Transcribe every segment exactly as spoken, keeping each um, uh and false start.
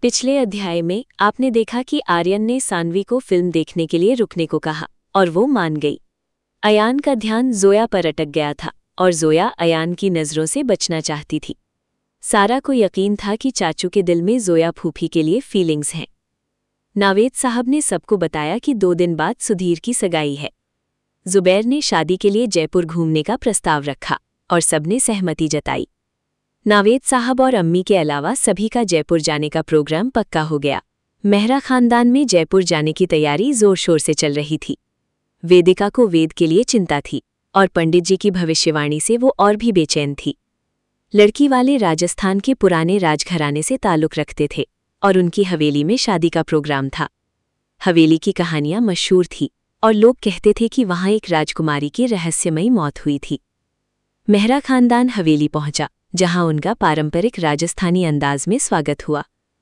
पिछले अध्याय में आपने देखा कि आर्यन ने सान्वी को फिल्म देखने के लिए रुकने को कहा और वो मान गई। अयान का ध्यान जोया पर अटक गया था और जोया अयान की नज़रों से बचना चाहती थी। सारा को यकीन था कि चाचू के दिल में जोया फूफी के लिए फीलिंग्स हैं। नावेद साहब ने सबको बताया कि दो दिन बाद सुधीर की सगाई है। जुबैर ने शादी के लिए जयपुर घूमने का प्रस्ताव रखा और सबने सहमति जताई। नावेद साहब और अम्मी के अलावा सभी का जयपुर जाने का प्रोग्राम पक्का हो गया। मेहरा खानदान में जयपुर जाने की तैयारी जोर शोर से चल रही थी। वेदिका को वेद के लिए चिंता थी और पंडित जी की भविष्यवाणी से वो और भी बेचैन थी। लड़की वाले राजस्थान के पुराने राजघराने से ताल्लुक़ रखते थे और उनकी हवेली में शादी का प्रोग्राम था। हवेली की कहानियां मशहूर थी और लोग कहते थे कि वहां एक राजकुमारी की रहस्यमयी मौत हुई थी। मेहरा खानदान हवेली पहुंचा, जहां उनका पारंपरिक राजस्थानी अंदाज में स्वागत हुआ।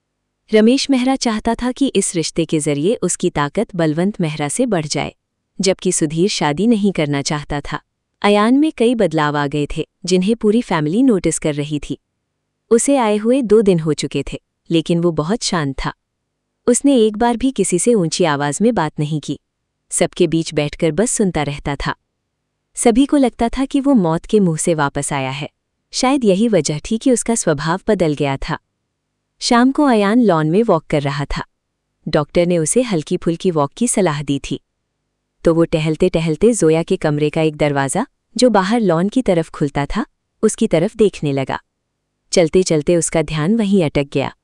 रमेश मेहरा चाहता था कि इस रिश्ते के जरिए उसकी ताकत बलवंत मेहरा से बढ़ जाए, जबकि सुधीर शादी नहीं करना चाहता था। अयान में कई बदलाव आ गए थे जिन्हें पूरी फैमिली नोटिस कर रही थी। उसे आए हुए दो दिन हो चुके थे, लेकिन वो बहुत शांत था। उसने एक बार भी किसी से ऊंची आवाज में बात नहीं की, सबके बीच बैठकर बस सुनता रहता था। सभी को लगता था कि वो मौत के मुंह से वापस आया है। शायद यही वजह थी कि उसका स्वभाव बदल गया था। शाम को अयान लॉन में वॉक कर रहा था। डॉक्टर ने उसे हल्की फुल्की वॉक की सलाह दी थी, तो वो टहलते टहलते जोया के कमरे का एक दरवाज़ा, जो बाहर लॉन की तरफ खुलता था, उसकी तरफ देखने लगा। चलते चलते उसका ध्यान वहीं अटक गया।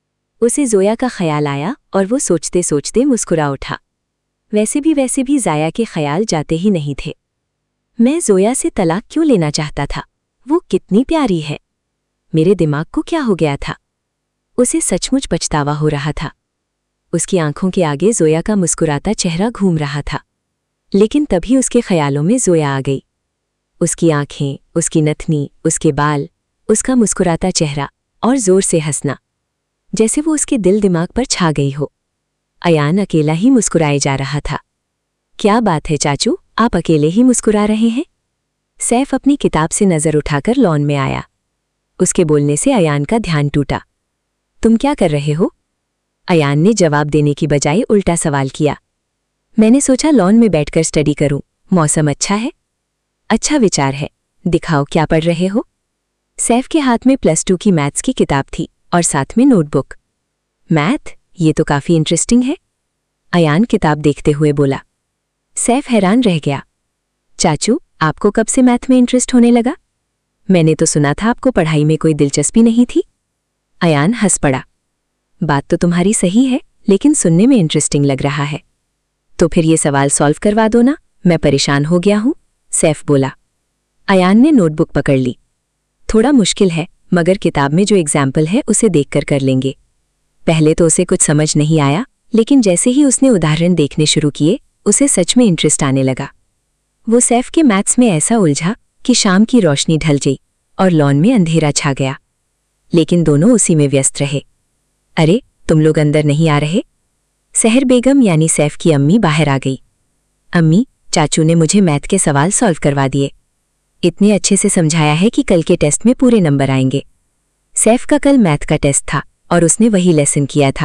उसे जोया का ख्याल आया और वो सोचते सोचते मुस्कुरा उठा। वैसे भी वैसे भी जाया के ख्याल जाते ही नहीं थे। मैं जोया से तलाक क्यों लेना चाहता था? वो कितनी प्यारी है। मेरे दिमाग को क्या हो गया था? उसे सचमुच पछतावा हो रहा था। उसकी आंखों के आगे जोया का मुस्कुराता चेहरा घूम रहा था, लेकिन तभी उसके ख्यालों में जोया आ गई। उसकी आंखें, उसकी नथनी, उसके बाल, उसका मुस्कुराता चेहरा और जोर से हंसना, जैसे वो उसके दिल दिमाग पर छा गई हो। अयान अकेला ही मुस्कुराए जा रहा था। क्या बात है चाचू, आप अकेले ही मुस्कुरा रहे हैं? सैफ अपनी किताब से नज़र उठाकर लॉन में आया। उसके बोलने से अयान का ध्यान टूटा। तुम क्या कर रहे हो? अयान ने जवाब देने की बजाय उल्टा सवाल किया। मैंने सोचा लॉन में बैठकर स्टडी करूं, मौसम अच्छा है। अच्छा विचार है, दिखाओ क्या पढ़ रहे हो? सैफ के हाथ में प्लस टू की मैथ्स की किताब थी और साथ में नोटबुक। मैथ? ये तो काफ़ी इंटरेस्टिंग है, अयान किताब देखते हुए बोला। सैफ हैरान रह गया। चाचू, आपको कब से मैथ में इंटरेस्ट होने लगा? मैंने तो सुना था आपको पढ़ाई में कोई दिलचस्पी नहीं थी। अयान हंस पड़ा। बात तो तुम्हारी सही है, लेकिन सुनने में इंटरेस्टिंग लग रहा है। तो फिर ये सवाल सॉल्व करवा दो ना, मैं परेशान हो गया हूं, सैफ बोला। अयान ने नोटबुक पकड़ ली। थोड़ा मुश्किल है, मगर किताब में जो एग्जाम्पल है उसे देखकर कर लेंगे। पहले तो उसे कुछ समझ नहीं आया, लेकिन जैसे ही उसने उदाहरण देखने शुरू किए, उसे सच में इंटरेस्ट आने लगा। वो सैफ के मैथ्स में ऐसा उलझा कि शाम की रोशनी ढल गई और लॉन में अंधेरा छा गया, लेकिन दोनों उसी में व्यस्त रहे। अरे, तुम लोग अंदर नहीं आ रहे? सहर बेगम यानी सैफ की अम्मी बाहर आ गई। अम्मी, चाचू ने मुझे मैथ के सवाल सॉल्व करवा दिए। इतने अच्छे से समझाया है कि कल के टेस्ट में पूरे नंबर आएंगे। सैफ का कल मैथ का टेस्ट था और उसने वही लेसन किया था।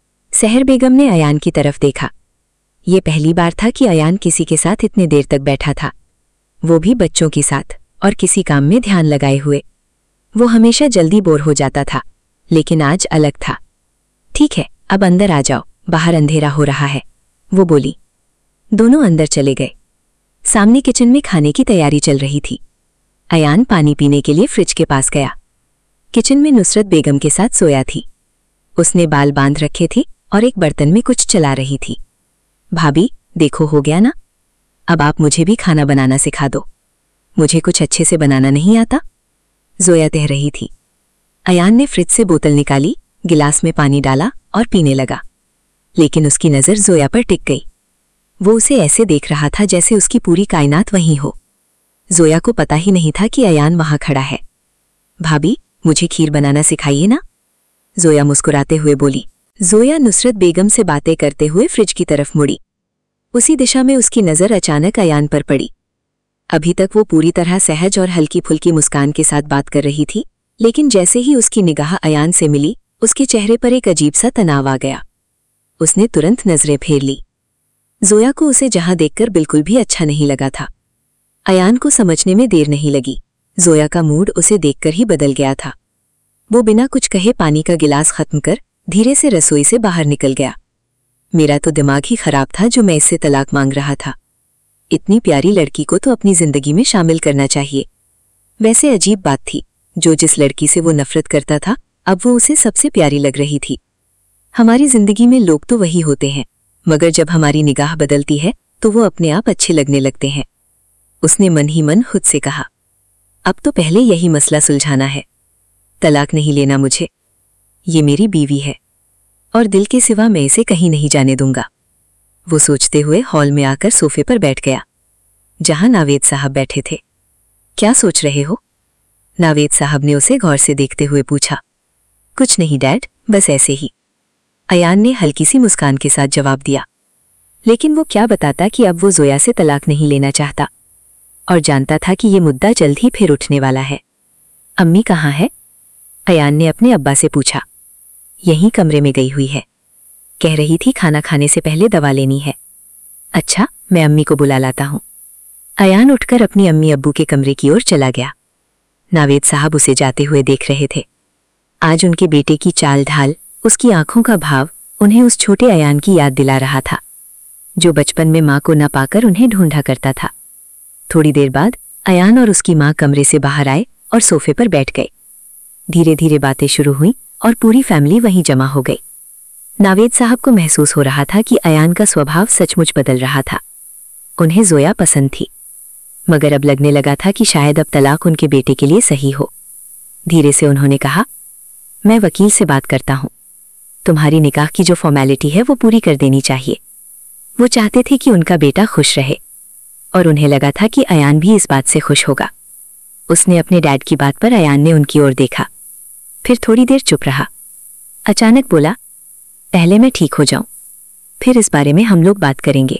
सहर बेगम ने अयान की तरफ देखा। ये पहली बार था कि अयान किसी के साथ इतने देर तक बैठा था, वो भी बच्चों के साथ और किसी काम में ध्यान लगाए हुए। वो हमेशा जल्दी बोर हो जाता था, लेकिन आज अलग था। ठीक है, अब अंदर आ जाओ, बाहर अंधेरा हो रहा है, वो बोली। दोनों अंदर चले गए। सामने किचन में खाने की तैयारी चल रही थी। अयान पानी पीने के लिए फ्रिज के पास गया। किचन में नुसरत बेगम के साथ सोया थी। उसने बाल बांध रखे थे और एक बर्तन में कुछ चला रही थी। भाभी, देखो हो गया ना, अब आप मुझे भी खाना बनाना सिखा दो। मुझे कुछ अच्छे से बनाना नहीं आता, जोया कह रही थी। अयान ने फ्रिज से बोतल निकाली, गिलास में पानी डाला और पीने लगा, लेकिन उसकी नज़र जोया पर टिक गई। वो उसे ऐसे देख रहा था जैसे उसकी पूरी कायनात वहीं हो। जोया को पता ही नहीं था कि अयान वहां खड़ा है। भाभी, मुझे खीर बनाना सिखाइए ना, जोया मुस्कुराते हुए बोली। जोया नुसरत बेगम से बातें करते हुए फ्रिज की तरफ मुड़ी। उसी दिशा में उसकी नज़र अचानक अयान पर पड़ी। अभी तक वो पूरी तरह सहज और हल्की फुल्की मुस्कान के साथ बात कर रही थी, लेकिन जैसे ही उसकी निगाह अयान से मिली, उसके चेहरे पर एक अजीब सा तनाव आ गया। उसने तुरंत नजरें फेर ली। जोया को उसे जहां देखकर बिल्कुल भी अच्छा नहीं लगा था। अयान को समझने में देर नहीं लगी। जोया का मूड उसे देखकर ही बदल गया था। वो बिना कुछ कहे पानी का गिलास खत्म कर धीरे से रसोई से बाहर निकल गया। मेरा तो दिमाग ही खराब था जो मैं इससे तलाक मांग रहा था। इतनी प्यारी लड़की को तो अपनी जिंदगी में शामिल करना चाहिए। वैसे अजीब बात थी, जो जिस लड़की से वो नफरत करता था अब वो उसे सबसे प्यारी लग रही थी। हमारी जिंदगी में लोग तो वही होते हैं, मगर जब हमारी निगाह बदलती है तो वो अपने आप अच्छे लगने लगते हैं। उसने मन ही मन खुद से कहा, अब तो पहले यही मसला सुलझाना है। तलाक नहीं लेना मुझे, ये मेरी बीवी है और दिल के सिवा मैं इसे कहीं नहीं जाने दूंगा। वो सोचते हुए हॉल में आकर सोफे पर बैठ गया, जहां नावेद साहब बैठे थे। क्या सोच रहे हो? नावेद साहब ने उसे गौर से देखते हुए पूछा। कुछ नहीं डैड, बस ऐसे ही। अयान ने हल्की सी मुस्कान के साथ जवाब दिया। लेकिन वो क्या बताता कि अब वो जोया से तलाक नहीं लेना चाहता और जानता था कि ये मुद्दा जल्द ही फिर उठने वाला है। अम्मी कहाँ है? अयान ने अपने अब्बा से पूछा। यहीं कमरे में गई हुई है, कह रही थी खाना खाने से पहले दवा लेनी है। अच्छा, मैं अम्मी को बुला लाता हूँ। अयान उठकर अपनी अम्मी अब्बू के कमरे की ओर चला गया। नावेद साहब उसे जाते हुए देख रहे थे। आज उनके बेटे की चाल ढाल, उसकी आंखों का भाव उन्हें उस छोटे अयान की याद दिला रहा था, जो बचपन में मां को न पाकर उन्हें ढूंढा करता था। थोड़ी देर बाद अयान और उसकी मां कमरे से बाहर आए और सोफे पर बैठ गए। धीरे धीरे बातें शुरू हुई और पूरी फैमिली वहीं जमा हो गई। नावेद साहब को महसूस हो रहा था कि अयान का स्वभाव सचमुच बदल रहा था। उन्हें जोया पसंद थी, मगर अब लगने लगा था कि शायद अब तलाक उनके बेटे के लिए सही हो। धीरे से उन्होंने कहा, मैं वकील से बात करता हूं। तुम्हारी निकाह की जो फॉर्मेलिटी है वो पूरी कर देनी चाहिए। वो चाहते थे कि उनका बेटा खुश रहे और उन्हें लगा था कि अयान भी इस बात से खुश होगा। उसने अपने डैड की बात पर अयान ने उनकी ओर देखा, फिर थोड़ी देर चुप रहा। अचानक बोला, पहले मैं ठीक हो जाऊं, फिर इस बारे में हम लोग बात करेंगे।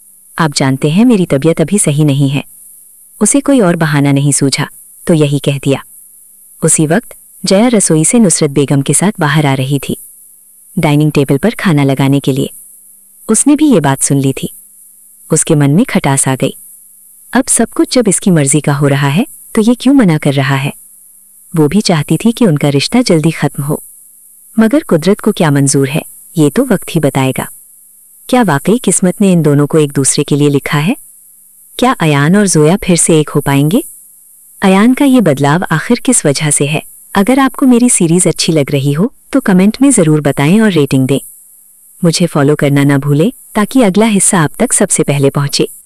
आप जानते हैं मेरी तबीयत अभी सही नहीं है। उसे कोई और बहाना नहीं सूझा तो यही कह दिया। उसी वक्त जया रसोई से नुसरत बेगम के साथ बाहर आ रही थी, डाइनिंग टेबल पर खाना लगाने के लिए। उसने भी ये बात सुन ली थी। उसके मन में खटास आ गई। अब सब कुछ जब इसकी मर्जी का हो रहा है तो ये क्यों मना कर रहा है? वो भी चाहती थी कि उनका रिश्ता जल्दी खत्म हो, मगर कुदरत को क्या मंजूर है ये तो वक्त ही बताएगा। क्या वाकई किस्मत ने इन दोनों को एक दूसरे के लिए लिखा है? क्या अयान और जोया फिर से एक हो पाएंगे? अयान का ये बदलाव आखिर किस वजह से है? अगर आपको मेरी सीरीज अच्छी लग रही हो तो कमेंट में ज़रूर बताएं और रेटिंग दें। मुझे फॉलो करना ना भूलें ताकि अगला हिस्सा आप तक सबसे पहले पहुंचे।